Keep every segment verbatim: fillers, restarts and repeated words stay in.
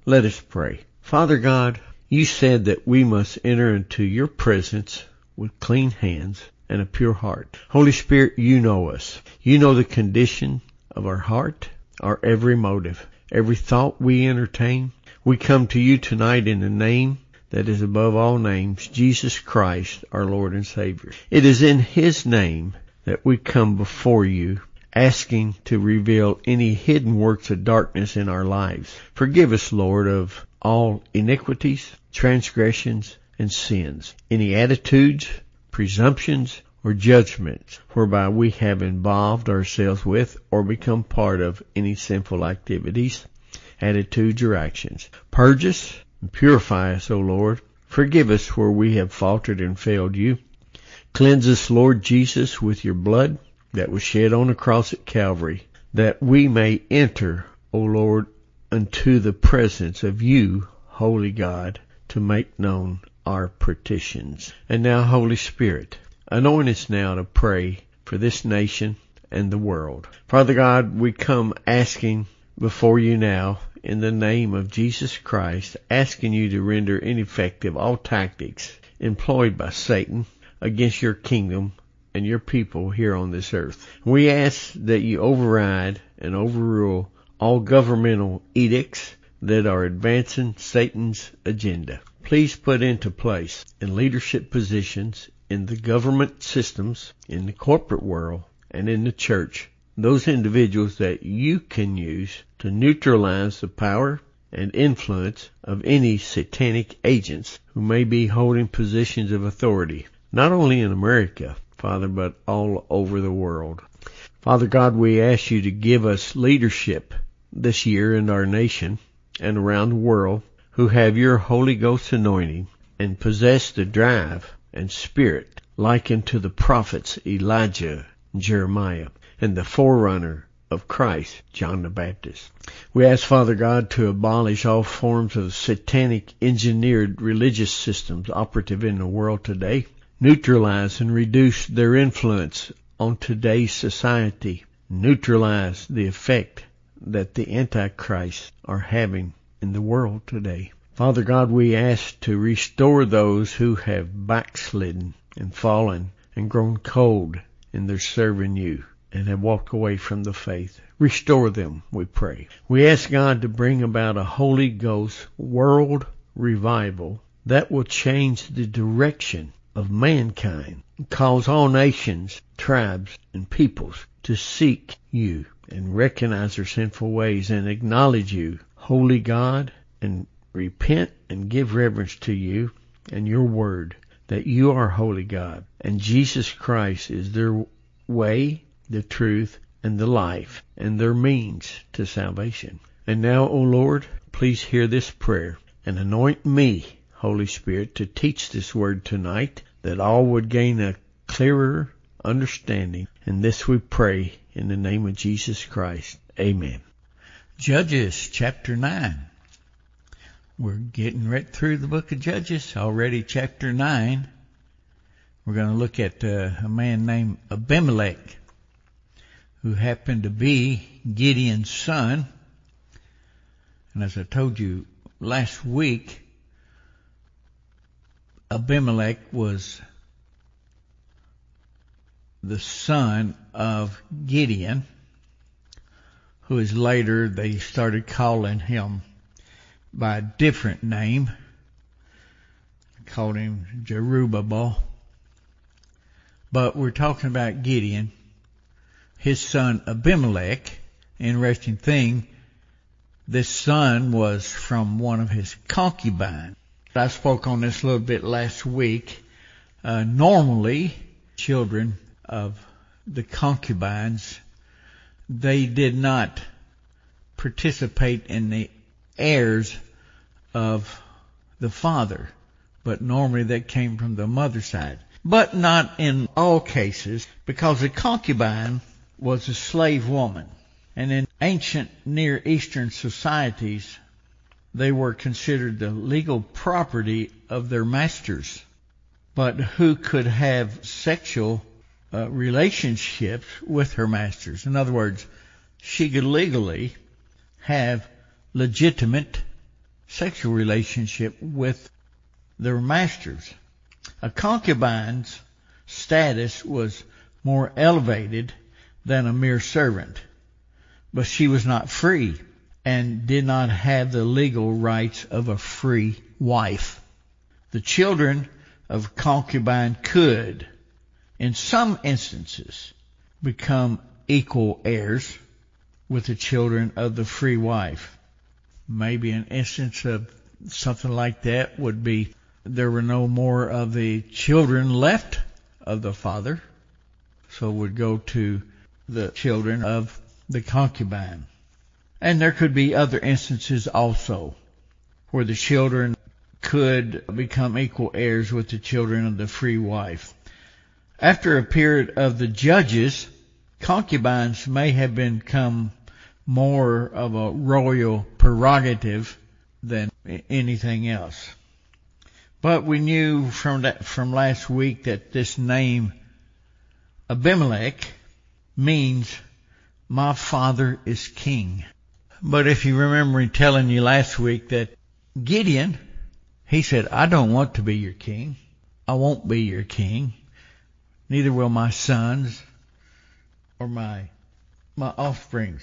Let us pray. Father God, you said that we must enter into your presence with clean hands and a pure heart. Holy Spirit, you know us. You know the condition of our heart, our every motive, every thought we entertain. We come to you tonight in the name that is above all names, Jesus Christ, our Lord and Savior. It is in his name that we come before you, asking to reveal any hidden works of darkness in our lives. Forgive us, Lord, of all iniquities, transgressions, and sins, any attitudes, presumptions, or judgments whereby we have involved ourselves with or become part of any sinful activities, attitudes, or actions. Purge us and purify us, O Lord. Forgive us where we have faltered and failed you. Cleanse us, Lord Jesus, with your blood that was shed on the cross at Calvary, that we may enter, O Lord, unto the presence of you, Holy God, to make known our petitions. And now, Holy Spirit, anoint us now to pray for this nation and the world. Father God, we come asking before you now, in the name of Jesus Christ, asking you to render ineffective all tactics employed by Satan against your kingdom and your people here on this earth. We ask that you override and overrule all governmental edicts that are advancing Satan's agenda. Please put into place in leadership positions in the government systems, in the corporate world, and in the church, those individuals that you can use to neutralize the power and influence of any satanic agents who may be holding positions of authority, not only in America, Father, but all over the world. Father God, we ask you to give us leadership this year in our nation and around the world who have your Holy Ghost anointing and possess the drive and spirit likened to the prophets Elijah and Jeremiah and the forerunner of Christ, John the Baptist. We ask, Father God, to abolish all forms of satanic engineered religious systems operative in the world today, neutralize and reduce their influence on today's society, neutralize the effect that the Antichrist are having in the world today. Father God, we ask to restore those who have backslidden and fallen and grown cold in their serving you and have walked away from the faith. Restore them, we pray. We ask God to bring about a Holy Ghost world revival that will change the direction of mankind, cause all nations, tribes, and peoples to seek you and recognize their sinful ways and acknowledge you, Holy God, and repent and give reverence to you and your word, that you are Holy God, and Jesus Christ is their way, the truth, and the life, and their means to salvation. And now, O Lord, please hear this prayer and anoint me, Holy Spirit, to teach this word tonight, that all would gain a clearer understanding. And this we pray in the name of Jesus Christ. Amen. Judges chapter nine. We're getting right through the book of Judges, already chapter nine. We're going to look at uh, a man named Abimelech, who happened to be Gideon's son. And as I told you last week, Abimelech was the son of Gideon, who is later they started calling him by a different name. Called him Jerubbaal. But we're talking about Gideon, his son Abimelech. Interesting thing, this son was from one of his concubines. I spoke on this a little bit last week. Uh, normally, children of the concubines, they did not participate in the heirs of the father, but normally that came from the mother side. But not in all cases, because a concubine was a slave woman. And in ancient Near Eastern societies, they were considered the legal property of their masters, but who could have sexual uh, relationships with her masters. In other words, she could legally have legitimate sexual relationship with their masters. A concubine's status was more elevated than a mere servant, but she was not free and did not have the legal rights of a free wife. The children of a concubine could, in some instances, become equal heirs with the children of the free wife. Maybe an instance of something like that would be there were no more of the children left of the father, so it would go to the children of the concubine. And there could be other instances also where the children could become equal heirs with the children of the free wife. After a period of the judges, concubines may have become more of a royal prerogative than anything else. But we knew from that, from last week that this name Abimelech means my father is king. But if you remember me telling you last week that Gideon, he said, I don't want to be your king. I won't be your king. Neither will my sons or my my offsprings.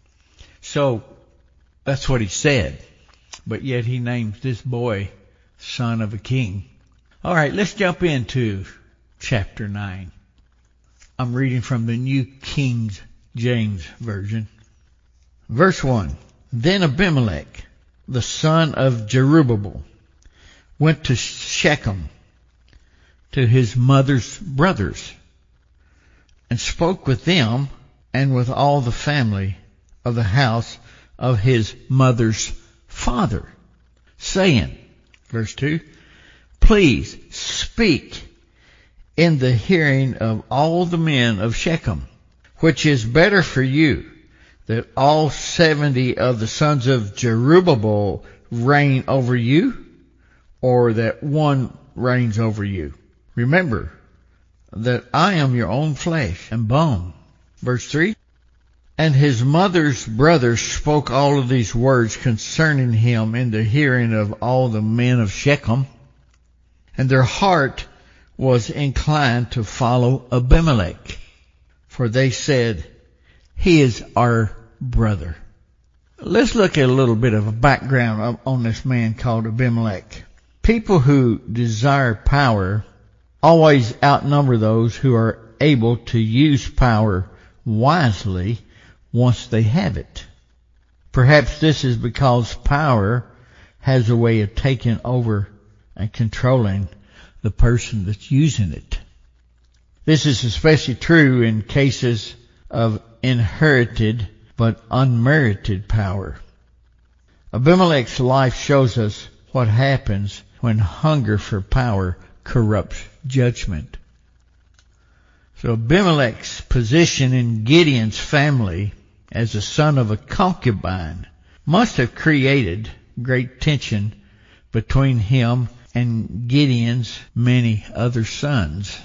So that's what he said. But yet he names this boy son of a king. All right, let's jump into chapter nine. I'm reading from the New King James Version. Verse one. Then Abimelech, the son of Jerubbaal, went to Shechem to his mother's brothers and spoke with them and with all the family of the house of his mother's father, saying, verse two, please speak in the hearing of all the men of Shechem, which is better for you, that all seventy of the sons of Jerubbaal reign over you, or that one reigns over you. Remember that I am your own flesh and bone. Verse three, and his mother's brothers spoke all of these words concerning him in the hearing of all the men of Shechem, and their heart was inclined to follow Abimelech, for they said, he is our brother. Let's look at a little bit of a background on this man called Abimelech. People who desire power always outnumber those who are able to use power wisely once they have it. Perhaps this is because power has a way of taking over and controlling the person that's using it. This is especially true in cases of inherited but unmerited power. Abimelech's life shows us what happens when hunger for power corrupts judgment. So Abimelech's position in Gideon's family as a son of a concubine must have created great tension between him and Gideon's many other sons.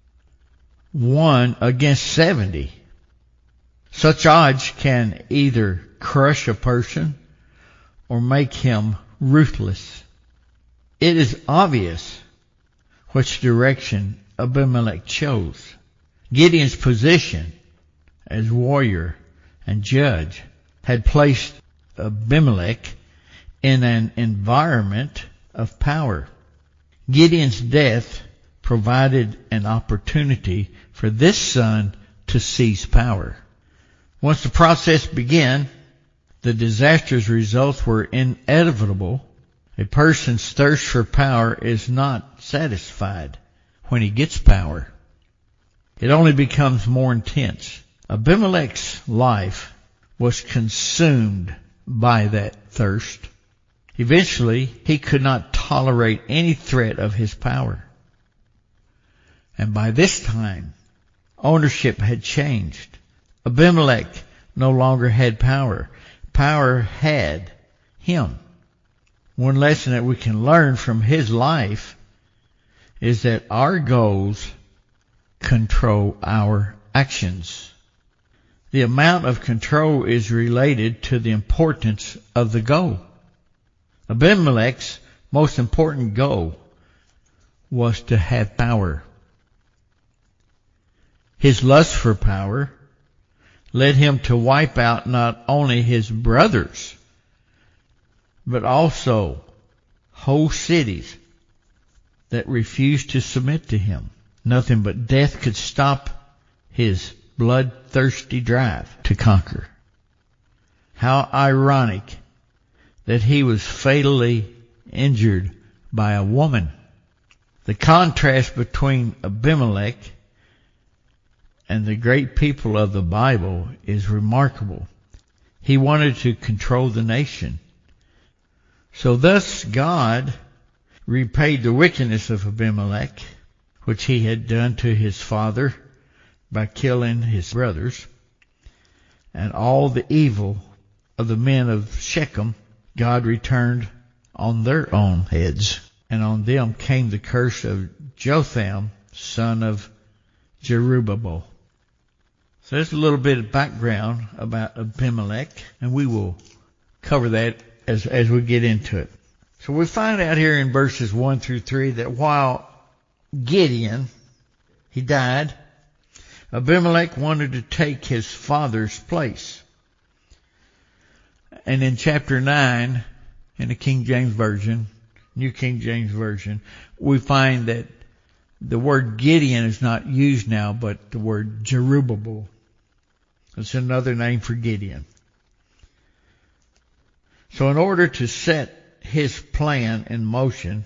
One against seventy. Such odds can either crush a person or make him ruthless. It is obvious which direction Abimelech chose. Gideon's position as warrior and judge had placed Abimelech in an environment of power. Gideon's death provided an opportunity for this son to seize power. Once the process began, the disastrous results were inevitable. A person's thirst for power is not satisfied when he gets power. It only becomes more intense. Abimelech's life was consumed by that thirst. Eventually, he could not tolerate any threat of his power. And by this time, ownership had changed. Abimelech no longer had power. Power had him. One lesson that we can learn from his life is that our goals control our actions. The amount of control is related to the importance of the goal. Abimelech's most important goal was to have power. His lust for power led him to wipe out not only his brothers, but also whole cities that refused to submit to him. Nothing but death could stop his bloodthirsty drive to conquer. How ironic that he was fatally injured by a woman. The contrast between Abimelech and the great people of the Bible is remarkable. He wanted to control the nation. So thus God repaid the wickedness of Abimelech, which he had done to his father by killing his brothers, and all the evil of the men of Shechem, God returned on their own heads, and on them came the curse of Jotham, son of Jerubbaal. So there's a little bit of background about Abimelech, and we will cover that as, as we get into it. So we find out here in verses one through three that while Gideon, he died, Abimelech wanted to take his father's place. And in chapter nine, in the King James Version, New King James Version, we find that the word Gideon is not used now, but the word Jerubbaal. It's another name for Gideon. So in order to set his plan in motion,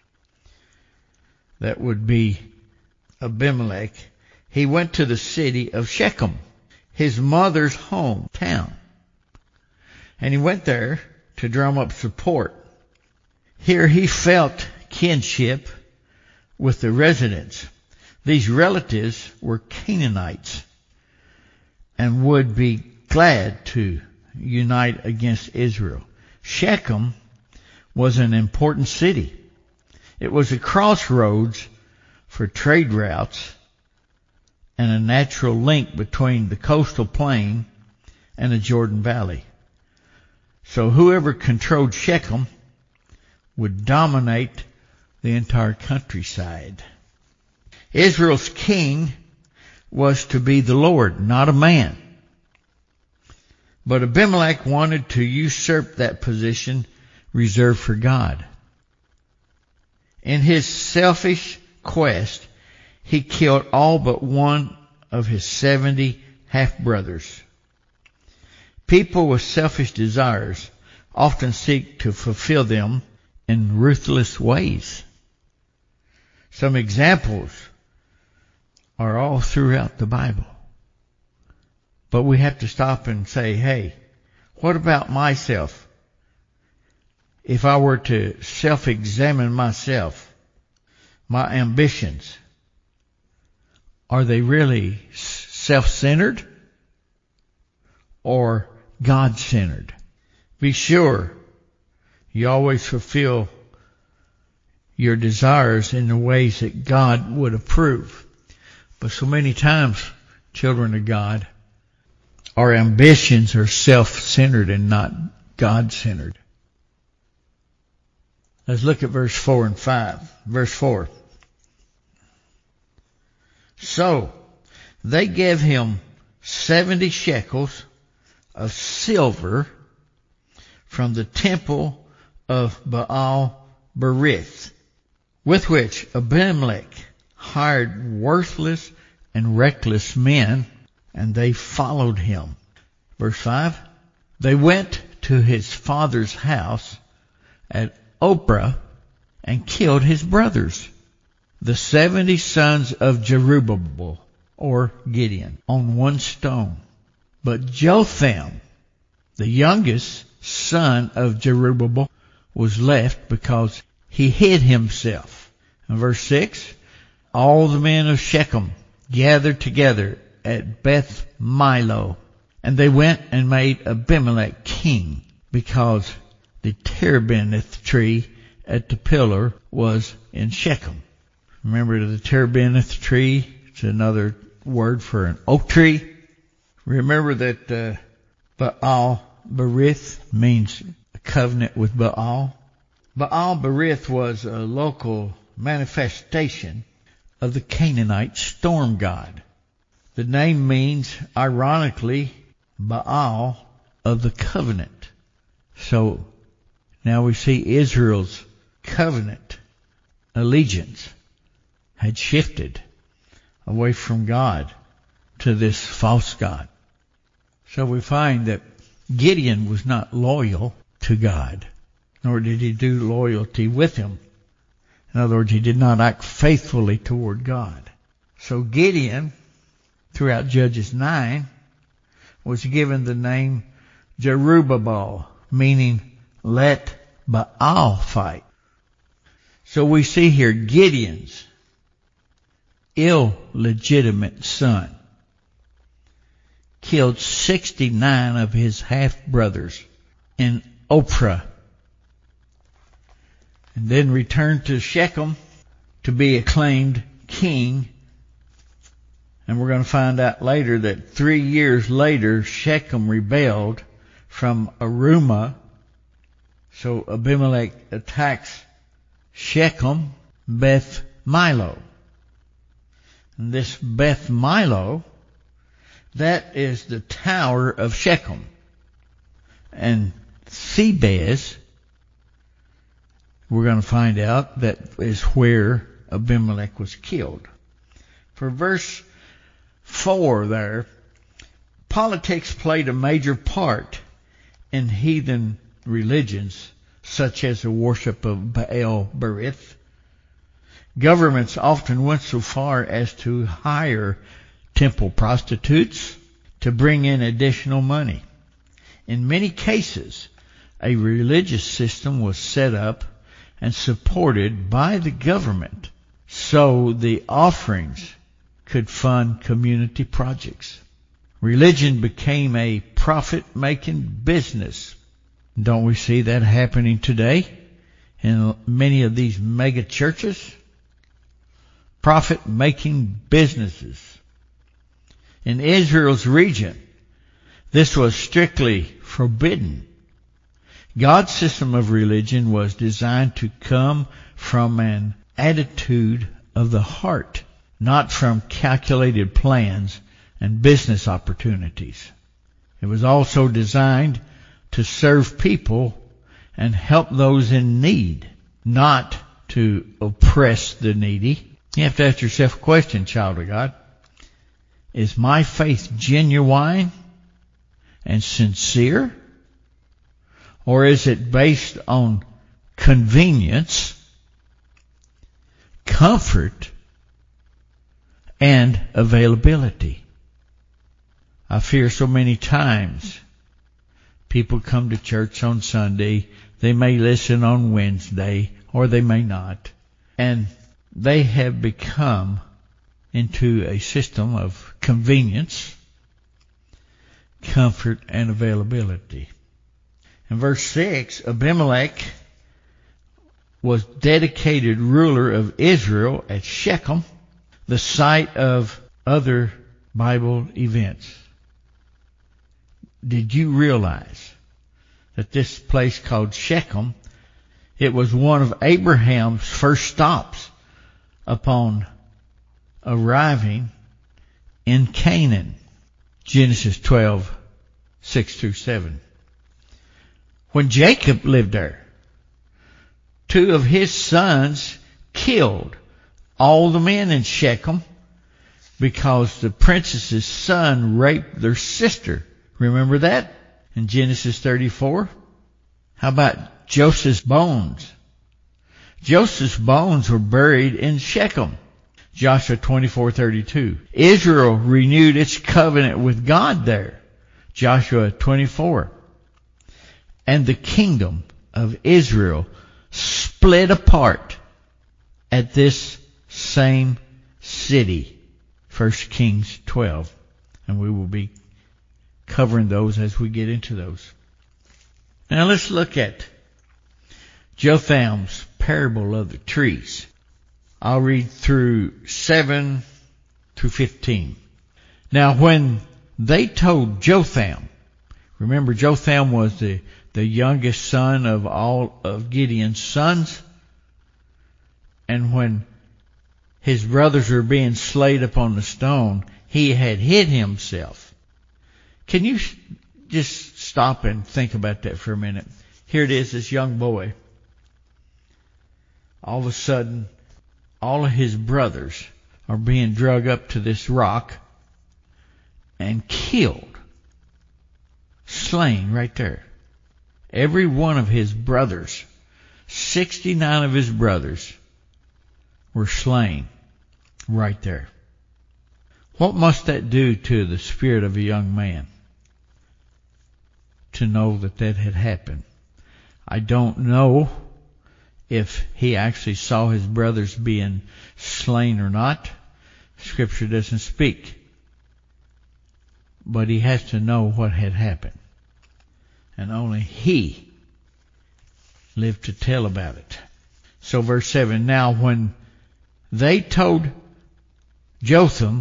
that would be Abimelech, he went to the city of Shechem, his mother's hometown. And he went there to drum up support. Here he felt kinship with the residents. These relatives were Canaanites and would be glad to unite against Israel. Shechem was an important city. It was a crossroads for trade routes and a natural link between the coastal plain and the Jordan Valley. So whoever controlled Shechem would dominate the entire countryside. Israel's king was to be the Lord, not a man. But Abimelech wanted to usurp that position reserved for God. In his selfish quest, he killed all but one of his seventy half-brothers. People with selfish desires often seek to fulfill them in ruthless ways. Some examples are all throughout the Bible. But we have to stop and say, hey, what about myself? If I were to self-examine myself, my ambitions, are they really self-centered or God-centered? Be sure you always fulfill your desires in the ways that God would approve. But so many times, children of God, our ambitions are self-centered and not God-centered. Let's look at verse four and five. Verse four. So they gave him seventy shekels of silver from the temple of Baal Berith, with which Abimelech hired worthless and reckless men, and they followed him. Verse five. They went to his father's house at Ophrah and killed his brothers, the seventy sons of Jerubbaal, or Gideon, on one stone. But Jotham, the youngest son of Jerubbaal, was left because he hid himself. In verse six, all the men of Shechem gathered together at Beth Milo, and they went and made Abimelech king, because the terebinth tree at the pillar was in Shechem. Remember the terebinth tree? It's another word for an oak tree. Remember that uh, Baal Berith means a covenant with Baal. Baal-berith was a local manifestation of the Canaanite storm god. The name means, ironically, Baal of the covenant. So now we see Israel's covenant allegiance had shifted away from God to this false god. So we find that Gideon was not loyal to God, nor did he do loyalty with him. In other words, he did not act faithfully toward God. So Gideon, throughout Judges nine, was given the name Jerubbaal, meaning let Baal fight. So we see here Gideon's illegitimate son killed sixty-nine of his half-brothers in Ophrah, and then returned to Shechem to be acclaimed king. And we're going to find out later that three years later, Shechem rebelled from Arumah. So Abimelech attacks Shechem, Beth Milo. And this Beth Milo, that is the tower of Shechem. And Thebez, we're going to find out, that is where Abimelech was killed. For verse four there, politics played a major part in heathen religions, such as the worship of Baal-berith. Governments often went so far as to hire temple prostitutes to bring in additional money. In many cases, a religious system was set up and supported by the government so the offerings could fund community projects. Religion became a profit-making business. Don't we see that happening today in many of these mega churches? Profit-making businesses. In Israel's region, this was strictly forbidden. God's system of religion was designed to come from an attitude of the heart, not from calculated plans and business opportunities. It was also designed to serve people and help those in need, not to oppress the needy. You have to ask yourself a question, child of God. Is my faith genuine and sincere? Or is it based on convenience, comfort, and availability? I fear so many times people come to church on Sunday, they may listen on Wednesday, or they may not, and they have become into a system of convenience, comfort, and availability. In verse six, Abimelech was dedicated ruler of Israel at Shechem, the site of other Bible events. Did you realize that this place called Shechem, it was one of Abraham's first stops upon arriving in Canaan? Genesis twelve, six through seven. When Jacob lived there, two of his sons killed all the men in Shechem because the princess's son raped their sister. Remember that in Genesis thirty-four? How about Joseph's bones? Joseph's bones were buried in Shechem. Joshua twenty-four thirty-two. Israel renewed its covenant with God there. Joshua twenty-four. And the kingdom of Israel split apart at this same city. First Kings twelve. And we will be covering those as we get into those. Now let's look at Jotham's parable of the trees. I'll read through seven to fifteen. Now when they told Jotham, remember Jotham was the the youngest son of all of Gideon's sons. And when his brothers were being slain upon the stone, he had hid himself. Can you just stop and think about that for a minute? Here it is, this young boy. All of a sudden, all of his brothers are being drug up to this rock and killed, slain right there. Every one of his brothers, sixty-nine of his brothers, were slain right there. What must that do to the spirit of a young man to know that that had happened? I don't know if he actually saw his brothers being slain or not. Scripture doesn't speak. But he has to know what had happened. And only he lived to tell about it. So verse seven, now when they told Jotham,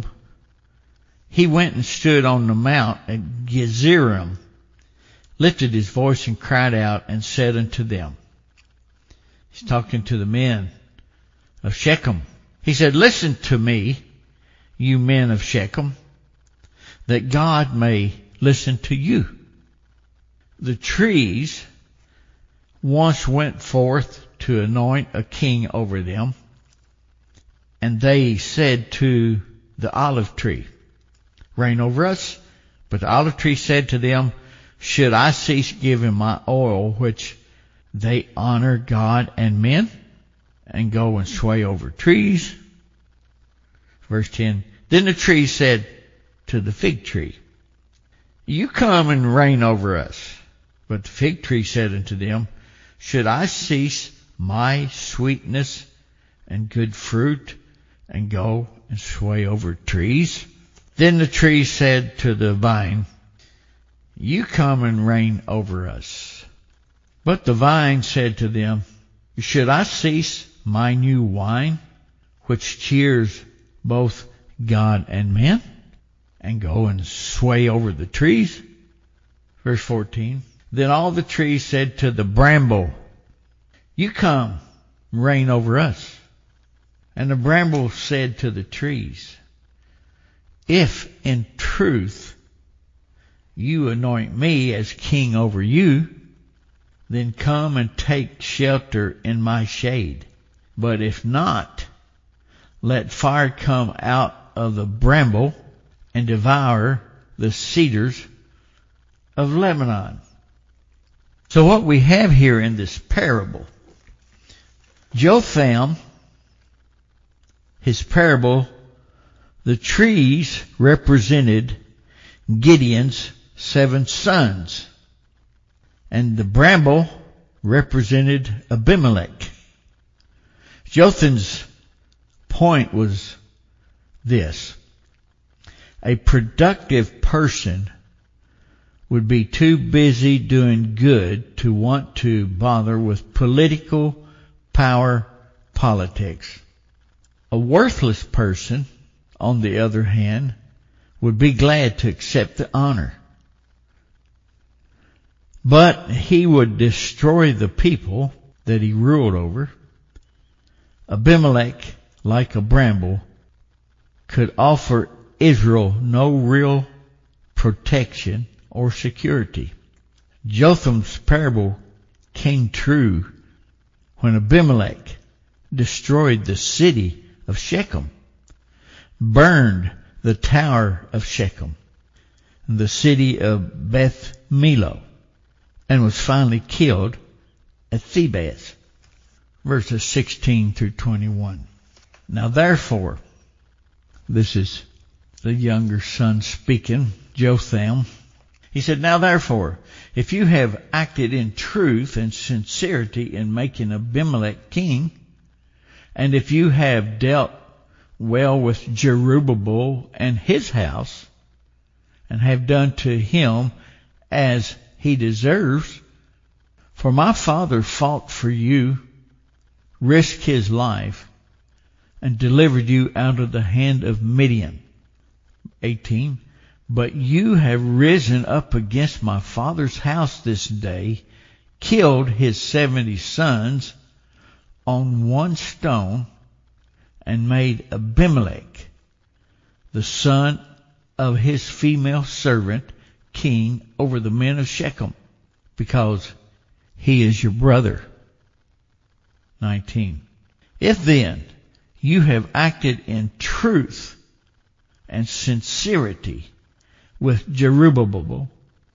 he went and stood on the mount at Gezerim, lifted his voice and cried out and said unto them. He's talking to the men of Shechem. He said, listen to me, you men of Shechem, that God may listen to you. The trees once went forth to anoint a king over them, and they said to the olive tree, reign over us. But the olive tree said to them, should I cease giving my oil, which they honor God and men, and go and sway over trees? Verse ten, then the tree said to the fig tree, you come and reign over us. But the fig tree said unto them, should I cease my sweetness and good fruit, and go and sway over trees? Then the tree said to the vine, you come and reign over us. But the vine said to them, should I cease my new wine, which cheers both God and men, and go and sway over the trees? Verse fourteen, then all the trees said to the bramble, you come, reign over us. And the bramble said to the trees, if in truth you anoint me as king over you, then come and take shelter in my shade. But if not, let fire come out of the bramble and devour the cedars of Lebanon. So what we have here in this parable, Jotham, his parable, the trees represented Gideon's seven sons, and the bramble represented Abimelech. Jotham's point was this: a productive person would be too busy doing good to want to bother with political power politics. A worthless person, on the other hand, would be glad to accept the honor. But he would destroy the people that he ruled over. Abimelech, like a bramble, could offer Israel no real protection or security. Jotham's parable came true when Abimelech destroyed the city of Shechem, burned the tower of Shechem, the city of Beth Millo, and was finally killed at Thebez. Verses sixteen through twenty-one. Now therefore, this is the younger son speaking, Jotham. He said, now therefore, if you have acted in truth and sincerity in making Abimelech king, and if you have dealt well with Jerubbaal and his house, and have done to him as he deserves, for my father fought for you, risked his life, and delivered you out of the hand of Midian. eighteen. But you have risen up against my father's house this day, killed his seventy sons on one stone, and made Abimelech, the son of his female servant, king over the men of Shechem, because he is your brother. nineteen. If then you have acted in truth and sincerity with Jerubbaal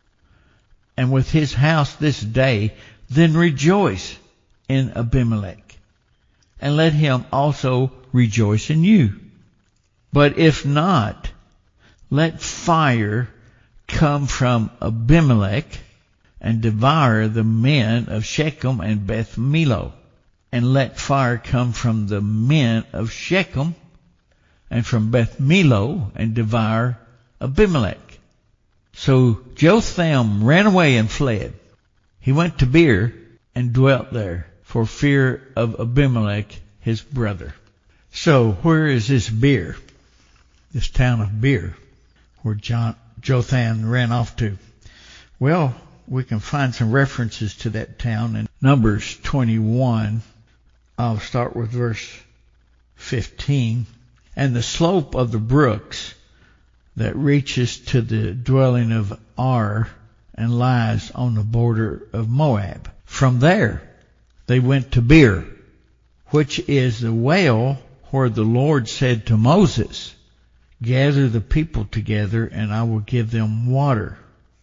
and with his house this day, then rejoice in Abimelech, and let him also rejoice in you. But if not, let fire come from Abimelech and devour the men of Shechem and Beth Millo, and let fire come from the men of Shechem and from Beth Millo and devour Abimelech. So Jotham ran away and fled. He went to Beer and dwelt there for fear of Abimelech his brother. So where is this Beer? This town of Beer, where John, Jotham ran off to? Well, we can find some references to that town in Numbers twenty-one. I'll start with verse fifteen. And the slope of the brooks that reaches to the dwelling of Ar and lies on the border of Moab. From there they went to Beer, which is the well where the Lord said to Moses, gather the people together and I will give them water.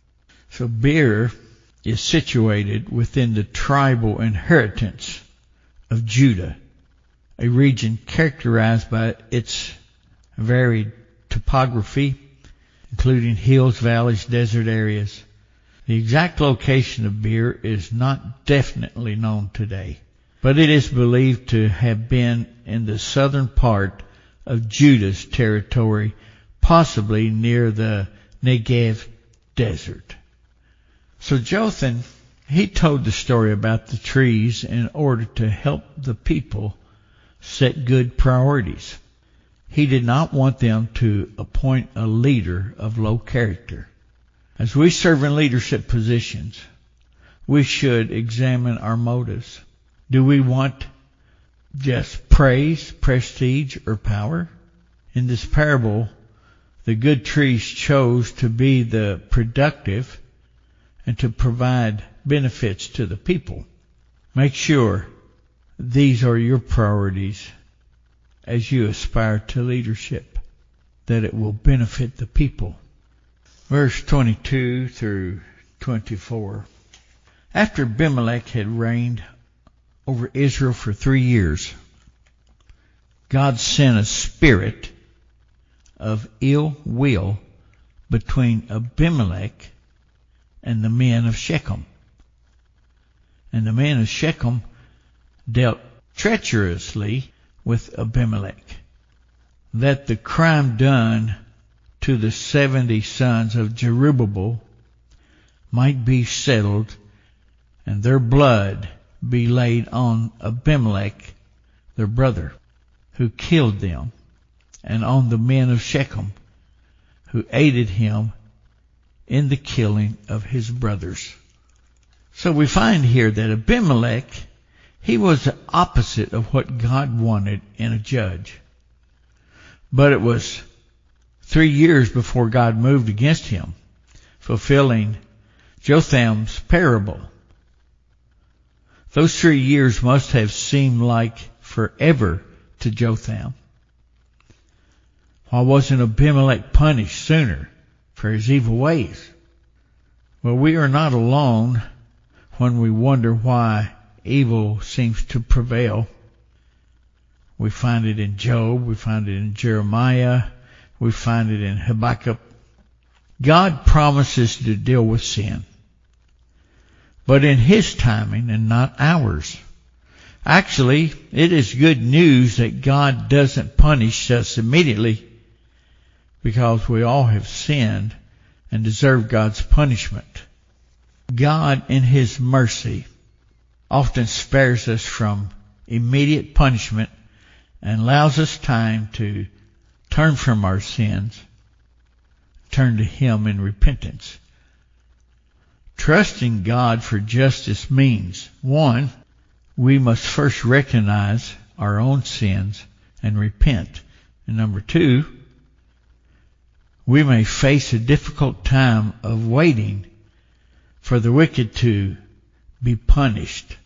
So Beer is situated within the tribal inheritance of Judah, a region characterized by its varied topography, including hills, valleys, desert areas. The exact location of Beer is not definitely known today, but it is believed to have been in the southern part of Judah's territory, possibly near the Negev desert. So Jotham, he told the story about the trees in order to help the people set good priorities. He did not want them to appoint a leader of low character. As we serve in leadership positions, we should examine our motives. Do we want just praise, prestige, or power? In this parable, the good trees chose to be the productive and to provide benefits to the people. Make sure these are your priorities as you aspire to leadership, that it will benefit the people. Verse twenty-two through twenty-four. After Abimelech had reigned over Israel for three years, God sent a spirit of ill will between Abimelech and the men of Shechem. And the men of Shechem dealt treacherously with Abimelech, that the crime done to the seventy sons of Jerubbaal might be settled, and their blood be laid on Abimelech, their brother, who killed them, and on the men of Shechem, who aided him in the killing of his brothers. So we find here that Abimelech, he was the opposite of what God wanted in a judge. But it was three years before God moved against him, fulfilling Jotham's parable. Those three years must have seemed like forever to Jotham. Why wasn't Abimelech punished sooner for his evil ways? Well, we are not alone when we wonder why evil seems to prevail. We find it in Job, we find it in Jeremiah, we find it in Habakkuk. God promises to deal with sin, but in His timing and not ours. Actually, it is good news that God doesn't punish us immediately, because we all have sinned and deserve God's punishment. God, in His mercy, often spares us from immediate punishment and allows us time to turn from our sins, turn to Him in repentance. trusting God for justice means, one, we must first recognize our own sins and repent. And number two, we may face a difficult time of waiting for the wicked to be punished.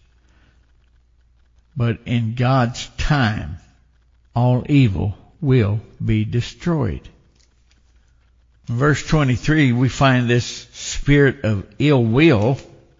But in God's time, all evil will be destroyed. In verse twenty-three, we find this spirit of ill will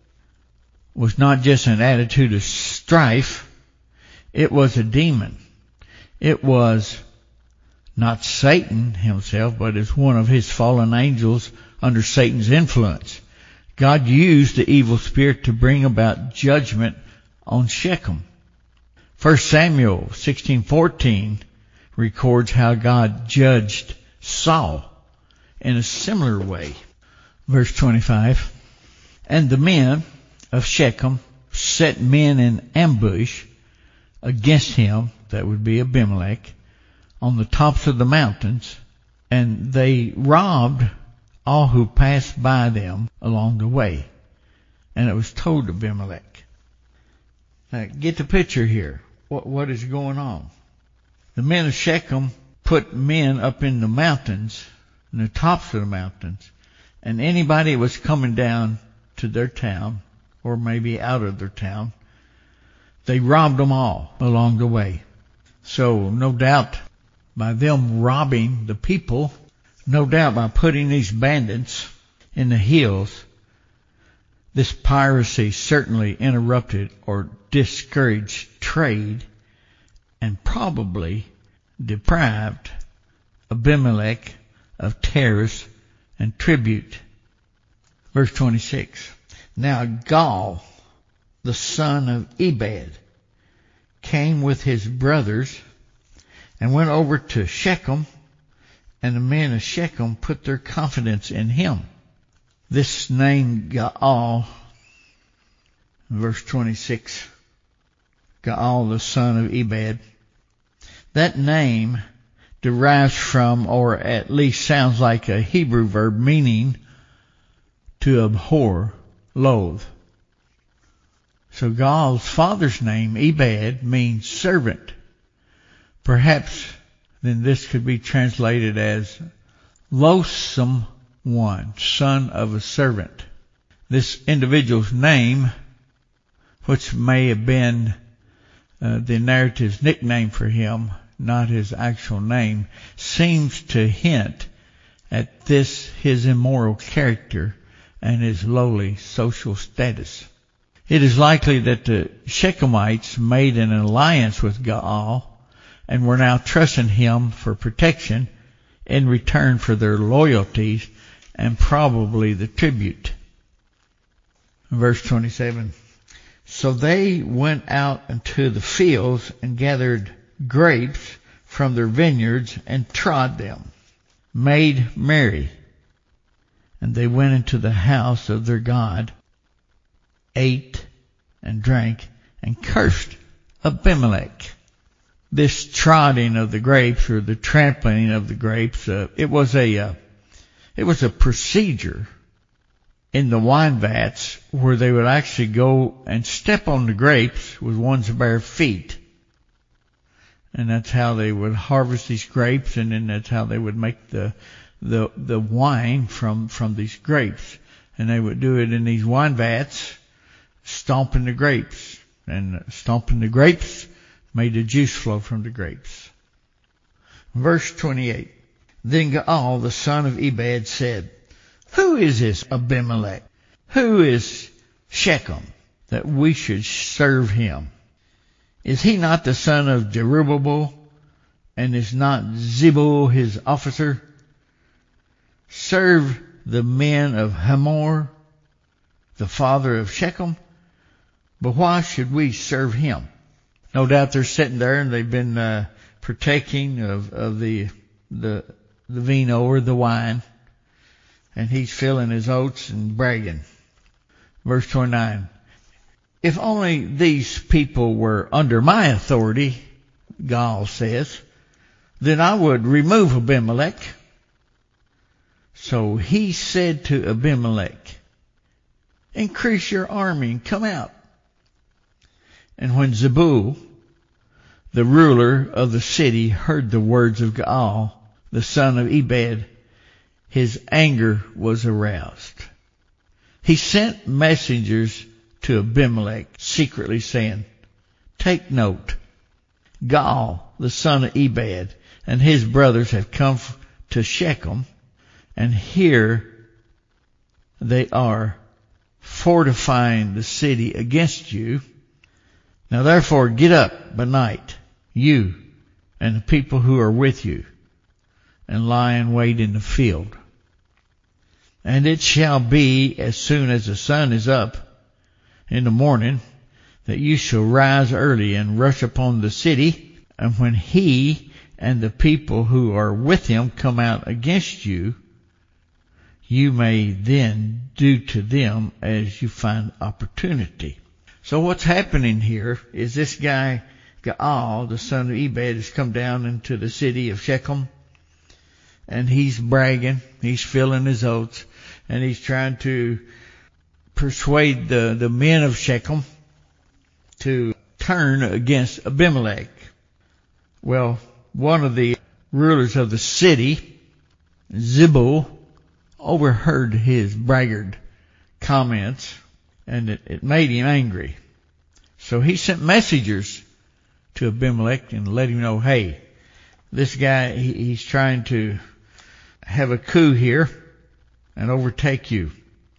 was not just an attitude of strife, it was a demon. It was not Satan himself, but as one of his fallen angels under Satan's influence. God used the evil spirit to bring about judgment on Shechem. First Samuel sixteen fourteen records how God judged Saul in a similar way. Verse twenty-five, and the men of Shechem set men in ambush against him, that would be Abimelech, on the tops of the mountains, and they robbed all who passed by them along the way. And it was told to Abimelech. Now get the picture here. What, what is going on? The men of Shechem put men up in the mountains, in the tops of the mountains, and anybody that was coming down to their town, or maybe out of their town, they robbed them all along the way. So no doubt by them robbing the people, no doubt by putting these bandits in the hills, this piracy certainly interrupted or discouraged trade and probably deprived Abimelech of tariffs and tribute. Verse twenty-six. Now Gaal, the son of Ebed, came with his brothers and went over to Shechem, and the men of Shechem put their confidence in him. This name Gaal, verse twenty-six, Gaal the son of Ebed, that name derives from, or at least sounds like a Hebrew verb meaning to abhor, loathe. So Gaal's father's name, Ebed, means servant. Perhaps then this could be translated as loathsome one, son of a servant. This individual's name, which may have been uh, the narrative's nickname for him, not his actual name, seems to hint at this his immoral character and his lowly social status. It is likely that the Shechemites made an alliance with Gaal and were now trusting him for protection in return for their loyalties and probably the tribute. Verse twenty-seven. So they went out into the fields and gathered grapes from their vineyards and trod them, made merry. And they went into the house of their God, ate and drank, and cursed Abimelech. This trodding of the grapes, or the trampling of the grapes, uh, it was a uh, it was a procedure in the wine vats where they would actually go and step on the grapes with one's bare feet. And that's how they would harvest these grapes, and then that's how they would make the the the wine from from these grapes. And they would do it in these wine vats, stomping the grapes, and stomping the grapes made the juice flow from the grapes. Verse twenty-eight. Then Gaal, the son of Ebed, said, who is this Abimelech? Who is Shechem, that we should serve him? Is he not the son of Jerubbaal, and is not Zebul his officer? Serve the men of Hamor, the father of Shechem? But why should we serve him? No doubt they're sitting there and they've been uh, partaking of, of the, the, the vino or the wine, and he's filling his oats and bragging. Verse twenty-nine. If only these people were under my authority, Gaal says, then I would remove Abimelech. So he said to Abimelech, increase your army and come out. And when Zebul, the ruler of the city, heard the words of Gaal, the son of Ebed, his anger was aroused. He sent messengers to Abimelech secretly saying, take note, Gaal, the son of Ebed, and his brothers have come to Shechem, and here they are fortifying the city against you. Now therefore get up by night, you and the people who are with you, and lie in wait in the field. And it shall be as soon as the sun is up in the morning, that you shall rise early and rush upon the city, and when he and the people who are with him come out against you, you may then do to them as you find opportunity. So what's happening here is this guy, Gaal, the son of Ebed, has come down into the city of Shechem, and he's bragging, he's filling his oats, and he's trying to persuade the, the men of Shechem to turn against Abimelech. Well, one of the rulers of the city, Zebul, overheard his braggart comments, and it, it made him angry. So he sent messengers to Abimelech and let him know, hey, this guy, he, he's trying to have a coup here and overtake you.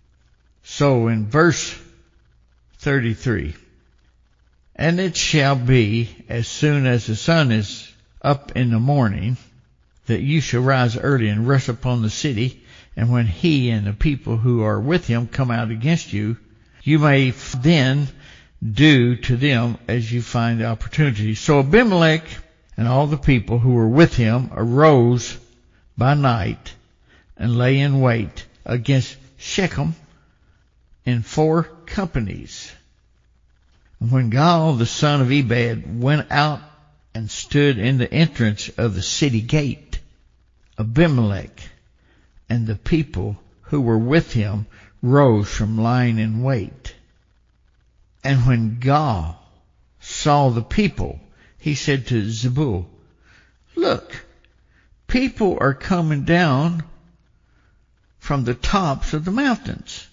So in verse thirty-three, and it shall be as soon as the sun is up in the morning, that you shall rise early and rush upon the city, and when he and the people who are with him come out against you, you may then do to them as you find the opportunity. So Abimelech and all the people who were with him arose by night and lay in wait against Shechem in four companies. When Gaal, the son of Ebed, went out and stood in the entrance of the city gate, Abimelech and the people who were with him rose from lying in wait. And when Gaal saw the people, he said to Zebul, look, people are coming down from the tops of the mountains.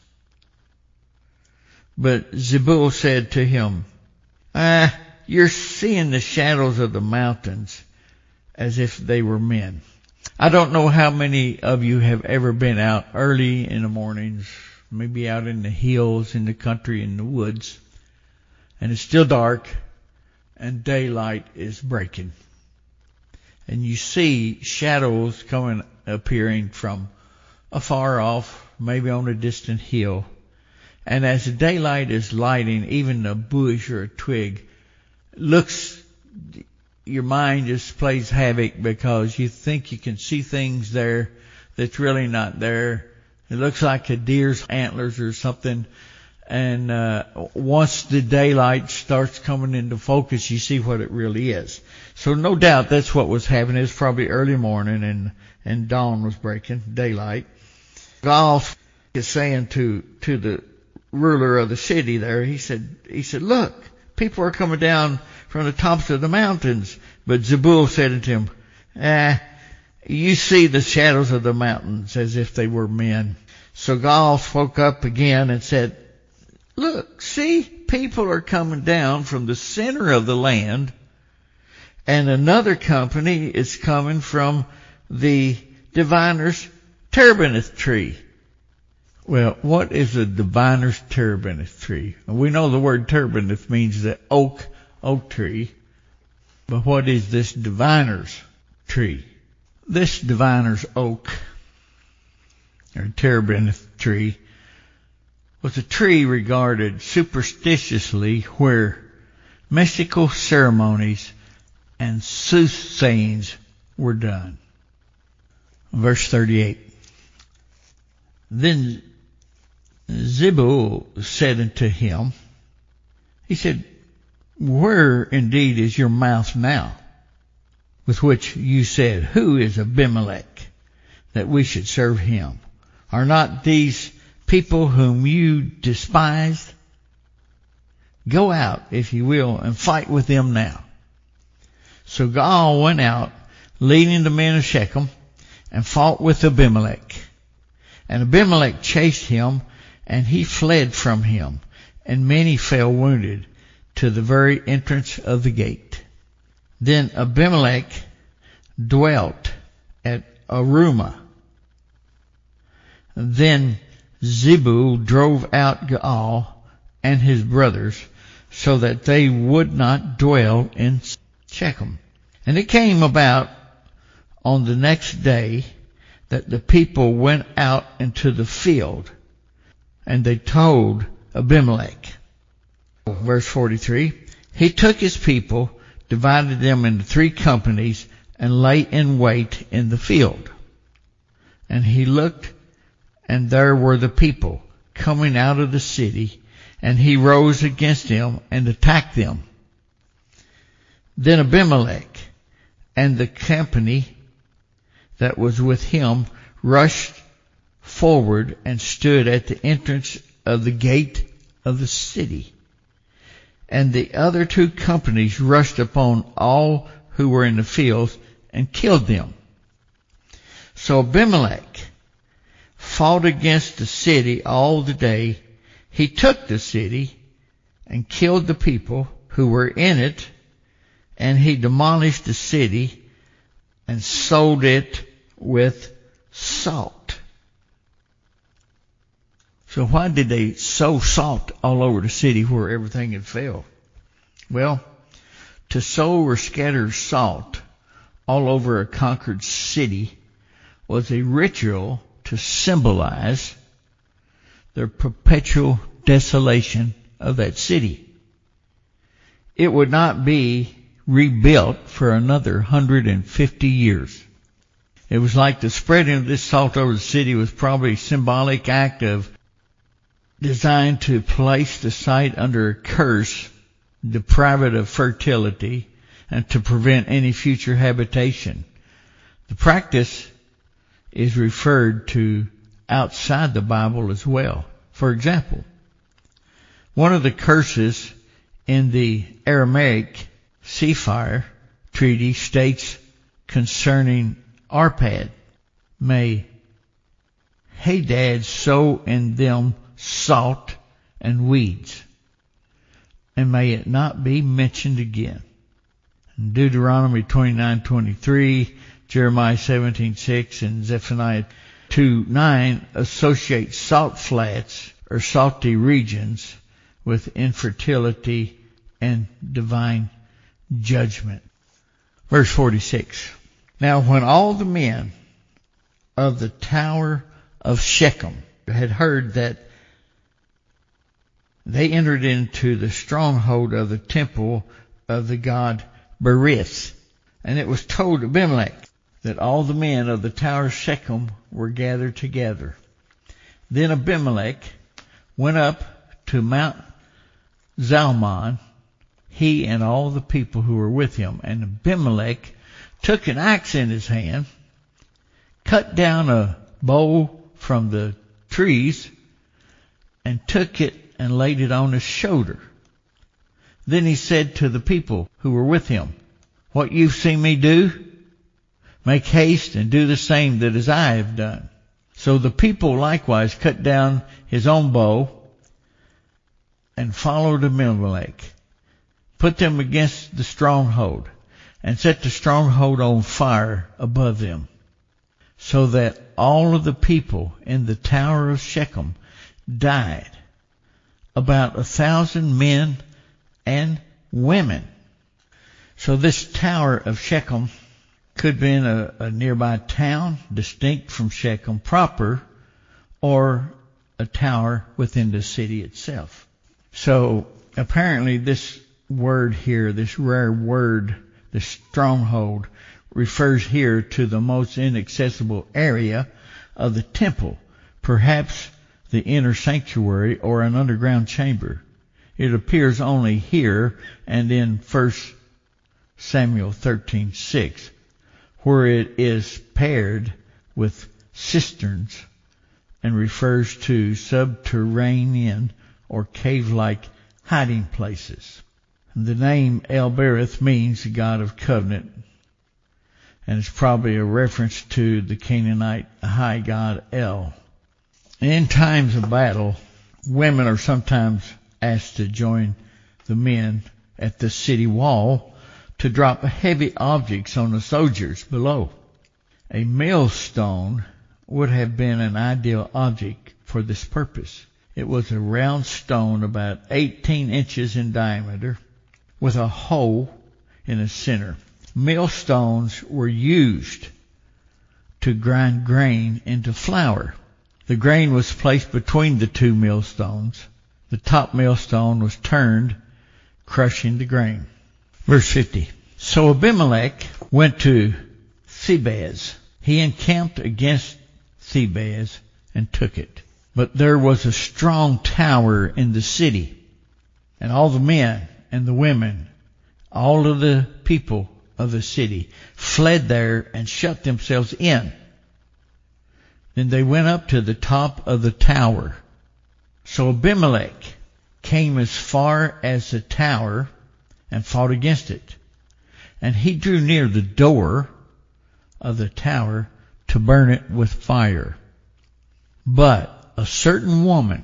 But Zebul said to him, ah, you're seeing the shadows of the mountains as if they were men. I don't know how many of you have ever been out early in the mornings, maybe out in the hills, in the country, in the woods, and it's still dark and daylight is breaking. And you see shadows coming, appearing from afar off, maybe on a distant hill. And as the daylight is lighting, even a bush or a twig looks, your mind just plays havoc because you think you can see things there that's really not there. It looks like a deer's antlers or something. And uh once the daylight starts coming into focus, you see what it really is. So no doubt that's what was happening. It's probably early morning and and dawn was breaking, daylight. Gaal is saying to to the ruler of the city there, he said, he said, look, people are coming down from the tops of the mountains. But Zebul said unto him, ah, you see the shadows of the mountains as if they were men. So Gaal spoke up again and said, look, see, people are coming down from the center of the land, and another company is coming from the diviner's terebinth tree. Well, what is a diviner's terebinth tree? We know the word terebinth means the oak, oak tree. But what is this diviner's tree? This diviner's oak, or terebinth tree, was a tree regarded superstitiously where mystical ceremonies and soothsayings were done. Verse thirty-eight. Then Zebul said unto him, he said, where indeed is your mouth now, with which you said, who is Abimelech, that we should serve him? Are not these people whom you despised, go out, if you will, and fight with them now. So Gaal went out, leading the men of Shechem, and fought with Abimelech. And Abimelech chased him, and he fled from him, and many fell wounded to the very entrance of the gate. Then Abimelech dwelt at Arumah. Then Zebul drove out Gaal and his brothers, so that they would not dwell in Shechem. And it came about on the next day that the people went out into the field, and they told Abimelech. Verse forty-three, he took his people, divided them into three companies, and lay in wait in the field. And he looked, and there were the people coming out of the city, and he rose against them and attacked them. Then Abimelech and the company that was with him rushed forward and stood at the entrance of the gate of the city. And the other two companies rushed upon all who were in the fields and killed them. So Abimelech fought against the city all the day. He took the city and killed the people who were in it, and he demolished the city and sold it with salt. So why did they sow salt all over the city where everything had failed? Well, to sow or scatter salt all over a conquered city was a ritual to symbolize the perpetual desolation of that city. It would not be rebuilt for another one hundred fifty years. It was like the spreading of this salt over the city was probably a symbolic act of designed to place the site under a curse, deprive it of fertility, and to prevent any future habitation. The practice is referred to outside the Bible as well. For example, one of the curses in the Aramaic Sephir Treaty states concerning Arpad, may Hadad sow in them salt and weeds, and may it not be mentioned again. In Deuteronomy twenty-nine twenty-three, Jeremiah seventeen six, and Zephaniah two nine associate salt flats or salty regions with infertility and divine judgment. Verse forty-six. Now when all the men of the tower of Shechem had heard that they entered into the stronghold of the temple of the god Berith, and it was told Abimelech that all the men of the tower of Shechem were gathered together. Then Abimelech went up to Mount Zalmon, he and all the people who were with him. And Abimelech took an axe in his hand, cut down a bow from the trees, and took it and laid it on his shoulder. Then he said to the people who were with him, "What you've seen me do, make haste and do the same that as I have done." So the people likewise cut down his own bow and followed Abimelech, put them against the stronghold, and set the stronghold on fire above them, so that all of the people in the tower of Shechem died, about a thousand men and women. So this tower of Shechem could be in a, a nearby town distinct from Shechem proper, or a tower within the city itself. So apparently this word here, this rare word, the stronghold, refers here to the most inaccessible area of the temple, perhaps the inner sanctuary or an underground chamber. It appears only here and in First Samuel thirteen six, where it is paired with cisterns and refers to subterranean or cave-like hiding places. The name El-Berith means God of covenant, and it's probably a reference to the Canaanite high god El. In times of battle, women are sometimes asked to join the men at the city wall to drop heavy objects on the soldiers below. A millstone would have been an ideal object for this purpose. It was a round stone about eighteen inches in diameter with a hole in the center. Millstones were used to grind grain into flour. The grain was placed between the two millstones. The top millstone was turned, crushing the grain. Verse fifty. So Abimelech went to Thebez. He encamped against Thebez and took it. But there was a strong tower in the city, and all the men and the women, all of the people of the city, fled there and shut themselves in. Then they went up to the top of the tower. So Abimelech came as far as the tower and fought against it. And he drew near the door of the tower to burn it with fire. But a certain woman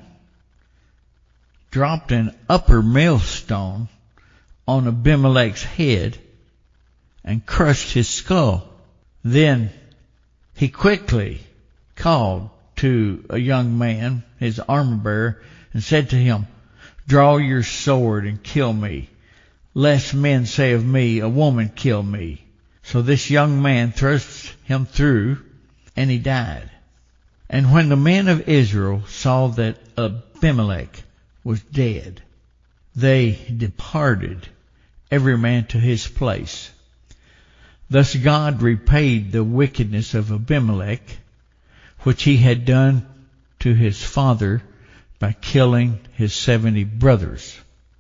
dropped an upper millstone on Abimelech's head and crushed his skull. Then he quickly called to a young man, his armor bearer, and said to him, "Draw your sword and kill me, lest men say of me, a woman killed me." So this young man thrust him through, and he died. And when the men of Israel saw that Abimelech was dead, they departed, every man to his place. Thus God repaid the wickedness of Abimelech, which he had done to his father by killing his seventy brothers.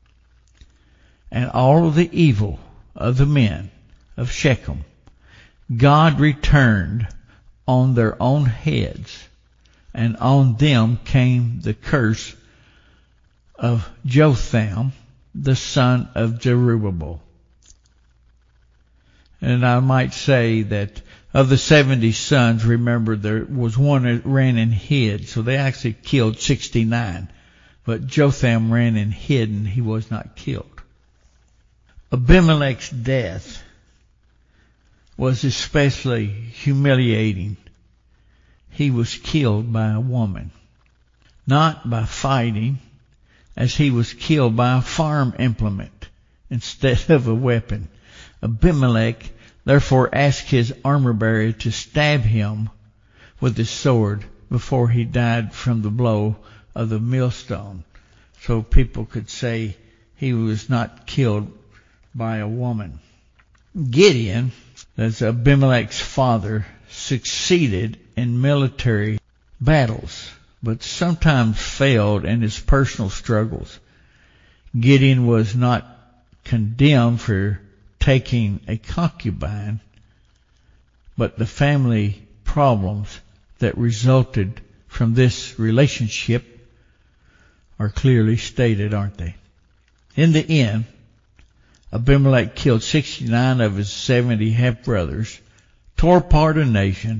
And all of the evil of the men of Shechem, God returned on their own heads, and on them came the curse of Jotham, the son of Jerubbaal. And I might say that of the seventy sons, remember there was one that ran and hid, so they actually killed sixty-nine. But Jotham ran and hid, and he was not killed. Abimelech's death was especially humiliating. He was killed by a woman, not by fighting, as he was killed by a farm implement instead of a weapon. Abimelech therefore asked his armor bearer to stab him with his sword before he died from the blow of the millstone, so people could say he was not killed by a woman. Gideon, that's Abimelech's father, succeeded in military battles, but sometimes failed in his personal struggles. Gideon was not condemned for taking a concubine, but the family problems that resulted from this relationship are clearly stated, aren't they? In the end, Abimelech killed sixty-nine of his seventy half-brothers, tore apart a nation,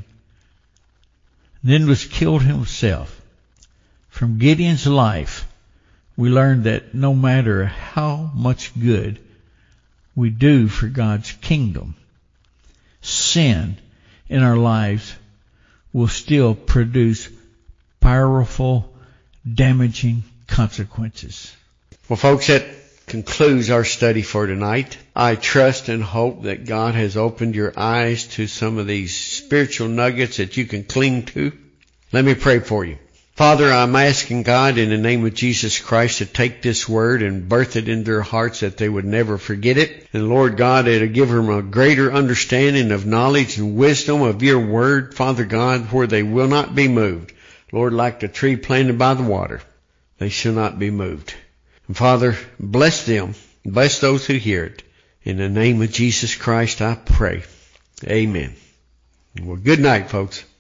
then was killed himself. From Gideon's life, we learn that no matter how much good we do for God's kingdom, sin in our lives will still produce powerful, damaging consequences. Well, folks, that concludes our study for tonight. I trust and hope that God has opened your eyes to some of these spiritual nuggets that you can cling to. Let me pray for you. Father, I'm asking God in the name of Jesus Christ to take this word and birth it in their hearts that they would never forget it. And Lord God, it'll give them a greater understanding of knowledge and wisdom of your word, Father God, where they will not be moved. Lord, like the tree planted by the water, they shall not be moved. And Father, bless them. Bless those who hear it. In the name of Jesus Christ, I pray. Amen. Well, good night, folks.